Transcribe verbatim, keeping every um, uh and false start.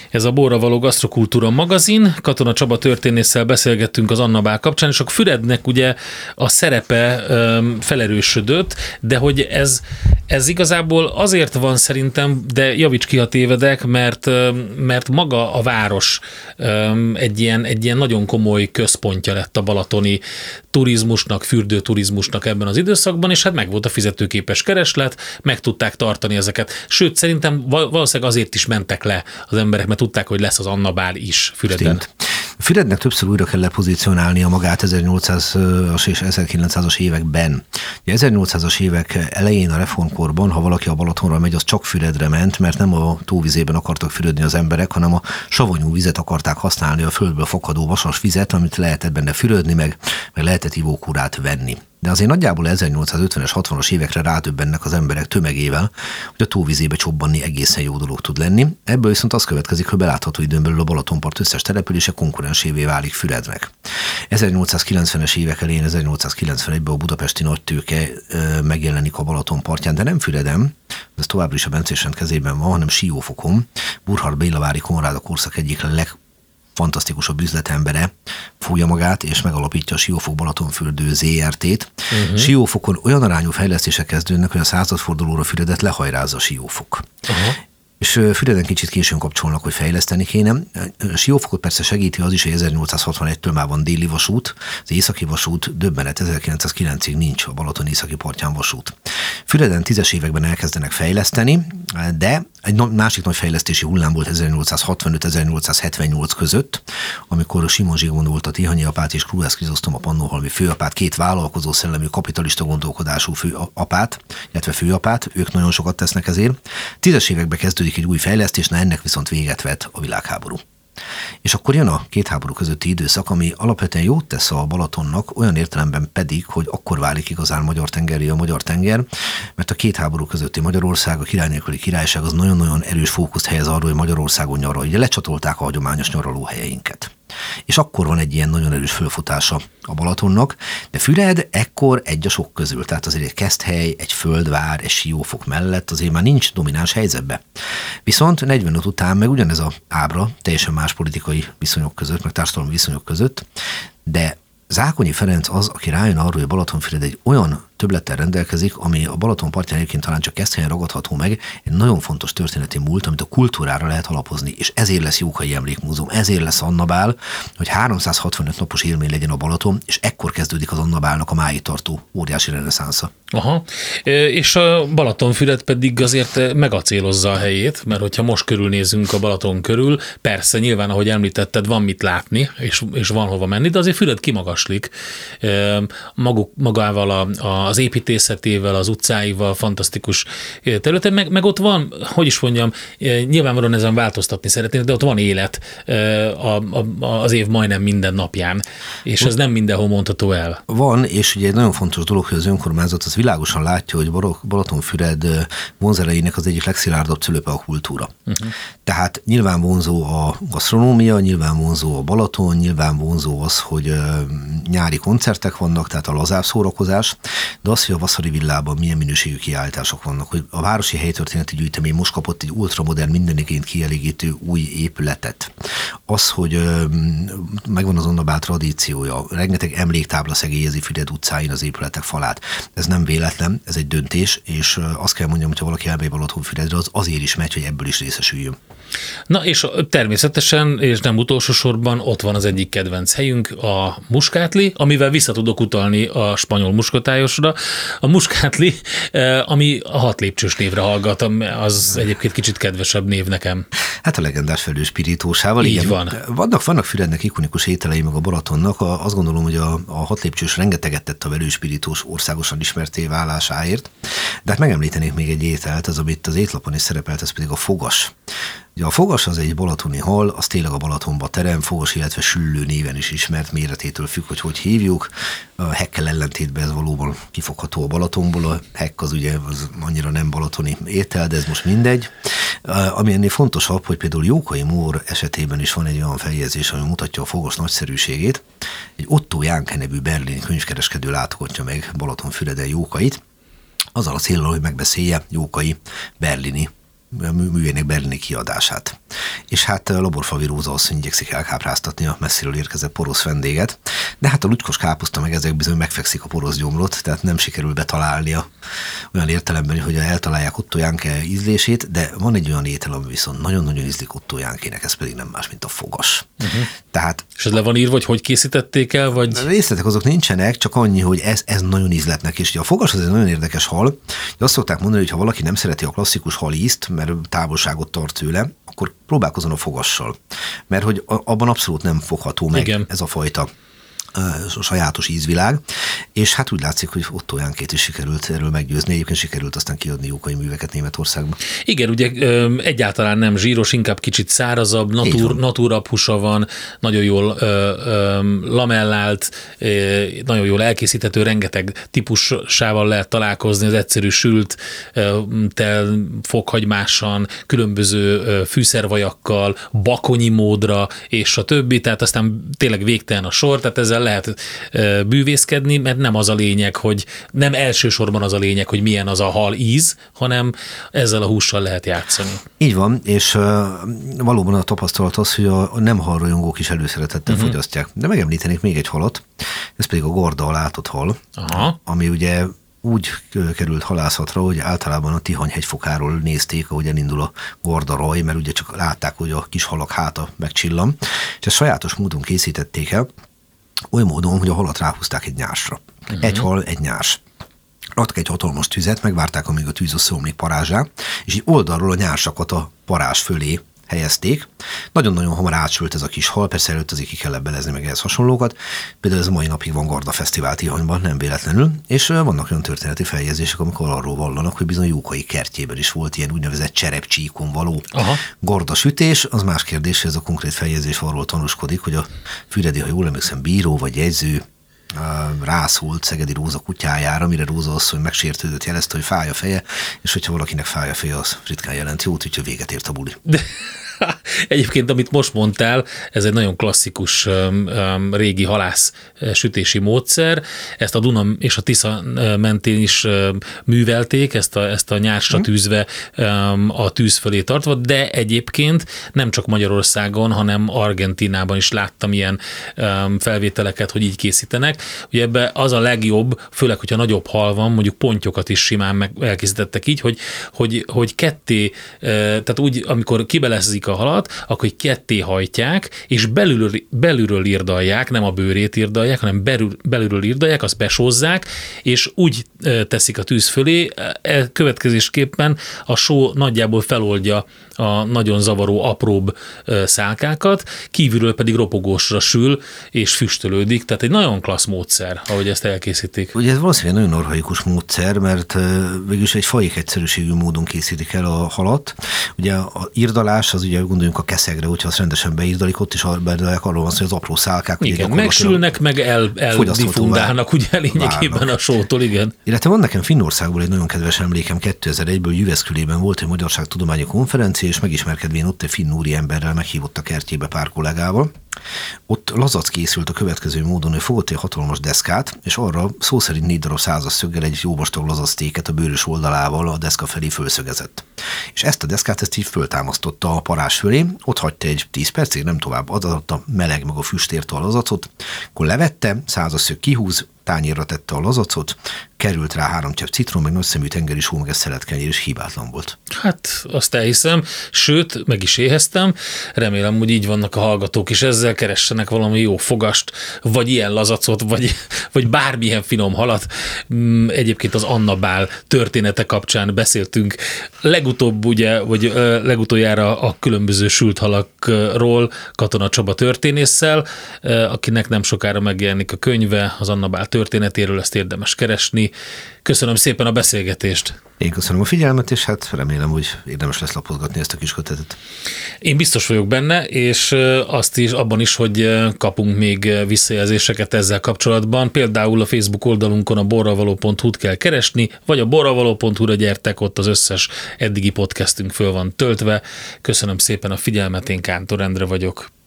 Ez a Borra való gasztrokultúra magazin. Katona Csaba történésszel beszélgettünk az Anna Bál kapcsán, és a Fürednek ugye a szerepe um, felerősödött, de hogy ez, ez igazából azért van szerintem, de javíts ki, ha tévedek, mert, mert maga a város um, egy, ilyen, egy ilyen nagyon komoly központja lett a balatoni turizmusnak, fürdőturizmusnak ebben az időszakban, és hát meg volt a fizetőképes kereslet, meg tudták tartani ezeket. Sőt, szerintem valószínűleg azért is mentek le az emberek, mert tudták, hogy lesz az Anna Bál is Füreden. Fürednek többször újra kellett pozícionálnia magát ezernyolcszázas és ezerkilencszázas években. ezernyolcszázas évek elején a reformkorban, ha valaki a Balatonra megy, az csak Füredre ment, mert nem a tóvizében akartak fürödni az emberek, hanem a savanyú vizet akarták használni, a földből fakadó vasas vizet, amit lehetett benne fürödni, meg, meg lehetett ivókúrát venni. De azért nagyjából ezernyolcszázötvenes, hatvanas évekre rádöbbennek az emberek tömegével, hogy a tóvizébe csobbanni egészen jó dolog tud lenni. Ebből viszont az következik, hogy belátható időn belül a Balatonpart összes települése konkurensévé válik Fürednek. ezernyolcszázkilencvenes évek elején, ezernyolcszázkilencvenegyben a budapesti nagytőke megjelenik a Balaton partján, de nem Füreden, ez továbbra is a Bencésrend kezében van, hanem Siófokon. Burkhard Bélavári Konrád a korszak egyik leg fantasztikusabb üzletembere fogja magát, és megalapítja a Siófok Balatonfürdő zé er té-t. Uh-huh. Siófokon olyan arányú fejlesztések kezdődnek, hogy a századfordulóra Füredet lehajrázza Siófok. Uh-huh. És Füreden kicsit későn kapcsolnak, hogy fejleszteni kéne. Siófokot persze segíti az is, hogy ezernyolcszázhatvanegytől már van déli vasút, az északi vasút, döbbenet, ezerkilencszázkilencig nincs a Balaton északi partján vasút. Füreden tízes években elkezdenek fejleszteni, de egy másik nagy fejlesztési hullám volt ezernyolcszázhatvanöt ezernyolcszázhetvennyolc között, amikor Simon Zsigmond volt a Tihanyi apát és Kruesz Krizosztom a pannonhalmi főapát, két vállalkozó szellemű kapitalista gondolkodású főapát, illetve főapát, ők nagyon sokat tesznek ezért. Tízes években kezdődik egy új fejlesztés, na ennek viszont véget vet a világháború. És akkor jön a két háború közötti időszak, ami alapvetően jót tesz a Balatonnak, olyan értelemben pedig, hogy akkor válik igazán magyar tengerré a magyar tenger, mert a két háború közötti Magyarország, a király nélküli királyság az nagyon-nagyon erős fókuszt helyez arra, hogy Magyarországon nyaral. Ugye lecsatolták a hagyományos nyaralóhelyeinket. És akkor van egy ilyen nagyon erős fölfutása a Balatonnak, de Füred ekkor egy a sok közül, tehát azért egy Keszthely, egy Földvár, egy Siófok mellett azért már nincs domináns helyzetbe. Viszont negyvenöt után meg ugyanez az ábra, teljesen más politikai viszonyok között, meg társadalmi viszonyok között, de Zákonyi Ferenc az, aki rájön arra, hogy Balatonfüred egy olyan többlettel rendelkezik, ami a Balaton partján egyébként talán csak Keszthelyen ragadható meg, egy nagyon fontos történeti múlt, amit a kultúrára lehet alapozni, és ezért lesz Jókai Emlékmúzeum, ezért lesz Anna Bál, hogy háromszázhatvanöt napos élmény legyen a Balaton, és ekkor kezdődik az Anna Bálnak a máig tartó óriási reneszánsza. Aha, és a Balatonfüred pedig azért megacélozza a helyét, mert hogyha most körülnézünk a Balaton körül, persze nyilván, ahogy említetted, van mit látni, és, és van hova menni, de azért Füred kimagaslik maguk, magával a, a az építészetével, az utcáival, fantasztikus területen, meg, meg ott van, hogy is mondjam, nyilvánvalóan ezen változtatni szeretnék, de ott van élet a, a, az év majdnem minden napján, és ez nem mindenhol mondható el. Van, és ugye egy nagyon fontos dolog, hogy az önkormányzat az világosan látja, hogy Balatonfüred vonzerejének az egyik legszilárdabb cölöpe a kultúra. Uh-huh. Tehát nyilván vonzó a gasztronómia, nyilván vonzó a Balaton, nyilván vonzó az, hogy nyári koncertek vannak, tehát a lazább szórakozás, de az, hogy a Vaszari villában milyen minőségű kiállítások vannak, hogy a Városi Helytörténeti Gyűjtemény most kapott egy ultramodern, mindenigényt kielégítő új épületet. Az, hogy megvan az Anna Bál tradíciója, rengeteg emléktábla szegélyezi Füred utcáin az épületek falát. Ez nem véletlen, ez egy döntés, és azt kell mondjam, hogy ha valaki elmegy Balatonfüredre, az azért is megy, hogy ebből is részesüljön. Na és természetesen, és nem utolsó sorban ott van az egyik kedvenc helyünk, a Muskátli, amivel vissza tudok utalni a spanyol muskotályosra. A Muskátli, ami a hat lépcsős névre hallgat, az egyébként kicsit kedvesebb név nekem. Hát a legendás felőspirítósával. Így igen. van. Vannak, vannak Fürednek ikonikus ételei meg a Balatonnak. Azt gondolom, hogy a, a hat lépcsős rengeteget tett a velőspirítós országosan ismerté válásáért. De hát megemlítenék még egy ételt, az, amit az étlapon is szerepelt, ez pedig a fogas. Ugye a fogas az egy balatoni hal, az tényleg a Balatonba terem, fogas, illetve süllő néven is ismert, méretétől függ, hogy hogy hívjuk. A hekkel ellentétben ez valóban kifogható a Balatonból, a hekk az ugye az annyira nem balatoni étel, de ez most mindegy. Ami ennél fontosabb, hogy például Jókai Mór esetében is van egy olyan feljegyzés, ami mutatja a fogas nagyszerűségét. Egy Otto Jánke nevű berlini könyvkereskedő látogatja meg Balatonfüreden Jókait, azzal a céllal, hogy megbeszélje Jókai berlini művének berlini kiadását. És hát Laborfavi Róza asszony igyekszik elkápráztatni a messziről érkezett porosz vendéget, de hát a lucskos káposzta meg ezek bizony megfekszik a porosz gyomrot, tehát nem sikerül betalálnia olyan értelemben, hogy eltalálják Otto Jánke ízlését, de van egy olyan étel, ami viszont nagyon-nagyon ízlik Otto Jánkének, ez pedig nem más, mint a fogas. Uh-huh. Tehát, és ez le van írva, hogy hogy készítették el, vagy? A részletek azok nincsenek, csak annyi, hogy ez, ez nagyon ízletnek, és a fogas az egy nagyon érdekes hal. Azt szokták mondani, hogy ha valaki nem szereti a klasszikus halízt, mert távolságot tart tőle, akkor próbálkozzon a fogassal. Mert hogy abban abszolút nem fogható meg Igen. ez a fajta a sajátos ízvilág, és hát úgy látszik, hogy Otto Jánkét is sikerült erről meggyőzni, egyébként sikerült aztán kiadni jókai műveket Németországban. Igen, ugye egyáltalán nem zsíros, inkább kicsit szárazabb, natúr, natúrabb húsa van, nagyon jól ö, ö, lamellált, ö, nagyon jól elkészíthető, rengeteg típussával lehet találkozni, az egyszerű sült, ö, tel, fokhagymásan, különböző ö, fűszervajakkal, bakonyi módra, és a többi, tehát aztán tényleg végtelen a sor, tehát ezzel lehet bűvészkedni, mert nem az a lényeg, hogy nem elsősorban az a lényeg, hogy milyen az a hal íz, hanem ezzel a hússal lehet játszani. Így van, és uh, valóban a tapasztalat az, hogy a nem halrajongók is előszeretettel uh-huh. fogyasztják. De megemlítenék még egy halat, ez pedig a Garda a látott hal, Aha. ami ugye úgy került halászatra, hogy általában a Tihany hegyfokáról nézték, ahogy elindul a Garda raj, mert ugye csak látták, hogy a kis halak háta megcsillan, és ezt sajátos módon készítették el, oly módon, hogy a halat ráhúzták egy nyásra. Uh-huh. Egy hal, egy nyás. Raktak egy hatalmas tüzet, megvárták, amíg a tűz összeomlik parázsá, és így oldalról a nyársakat a parázs fölé helyezték. Nagyon-nagyon hamar átsült ez a kis hal, persze előtt azért ki kellett belezni meg ehhez hasonlókat. Például ez a mai napig van Garda Fesztivál Tihanyban, nem véletlenül, és vannak olyan történeti feljegyzések, amikor arról vallanak, hogy bizony Jókai kertjében is volt ilyen úgynevezett cserepcsíkon való Aha. Garda sütés. Az más kérdés, hogy ez a konkrét feljegyzés arról tanúskodik, hogy a Füredi, ha jól emlékszem, bíró vagy jegyző rászólt Szegedi Róza kutyájára, mire Róza asszony megsértődött, jelezte, hogy fáj a feje, és hogyha valakinek fáj a feje, az ritkán jelent jót, úgyhogy véget ért a buli. De egyébként, amit most mondtál, ez egy nagyon klasszikus um, um, régi halász sütési módszer. Ezt a Duna és a Tisza mentén is um, művelték, ezt a, ezt a nyársra hmm. tűzve um, a tűz fölé tartva, de egyébként nem csak Magyarországon, hanem Argentínában is láttam ilyen um, felvételeket, hogy így készítenek. Ugye ebbe az a legjobb, főleg, hogyha nagyobb hal van, mondjuk pontyokat is simán meg elkészítettek így, hogy, hogy, hogy ketté, tehát úgy, amikor kibelezik a halat, akkor ketté hajtják, és belülről, belülről irdalják, nem a bőrét irdalják, hanem belül, belülről irdalják, azt besózzák, és úgy teszik a tűz fölé, következésképpen a só nagyjából feloldja a nagyon zavaró, apróbb szálkákat, kívülről pedig ropogósra sül, és füstölődik, tehát egy nagyon klassz módszer, ahogy ezt elkészítik. Ugye ez valószínűleg nagyon archaikus módszer, mert végülis egy fajék egyszerűségű módon készítik el a halat. Ugye a irdalás, az ugye gondoljunk a keszegre, hogyha azt rendesen beirdalik, ott is beirdaják, arról van szó, hogy az apró szálkák. Igen, megsülnek, meg el, eldifundálnak ugye lényegében a sótól, igen. Illetve van nekem Finnországból egy nagyon kedves emlékem, kétezer-egyből Jyväskylében volt egy magyarságtudományi konferencia, és megismerkedvén ott egy finn úri emberrel meghívott a kertjébe pár kollégával. Ott lazac készült a következő módon, hogy fogott egy hatalmas deszkát, és arra szó szerint négy darab százas szöggel egy jó vastag lazactéket a bőrös oldalával a deszka felé fölszögezett. És ezt a deszkát ezt így föltámasztotta a parázs fölé, ott hagyta egy tíz percig, nem tovább, adatta a meleg meg a füst érte a lazacot, akkor levette, százas szög kihúz, tányérra tette a lazacot, került rá három csepp citrom, meg nagyszemű tengeri só, meg egy szeletkenyér, és hibátlan volt. Hát, azt elhiszem, sőt, meg is éheztem, remélem, hogy így vannak a hallgatók is, ezzel keressenek valami jó fogast, vagy ilyen lazacot, vagy, vagy bármilyen finom halat. Egyébként az Anna Bál története kapcsán beszéltünk legutóbb, ugye, vagy legutoljára a különböző sült halakról Katona Csaba történésszel, akinek nem sokára megjelenik a könyve az Anna Bál történetéről, ezt érdemes keresni. Köszönöm szépen a beszélgetést. Én köszönöm a figyelmet, és hát remélem, hogy érdemes lesz lapozgatni ezt a kis kötetet. Én biztos vagyok benne, és azt is, abban is, hogy kapunk még visszajelzéseket ezzel kapcsolatban. Például a Facebook oldalunkon a borravaló pont hu-t kell keresni, vagy a borravaló pont hu-ra gyertek, ott az összes eddigi podcastünk föl van töltve. Köszönöm szépen a figyelmet, én Kántor Endre vagyok.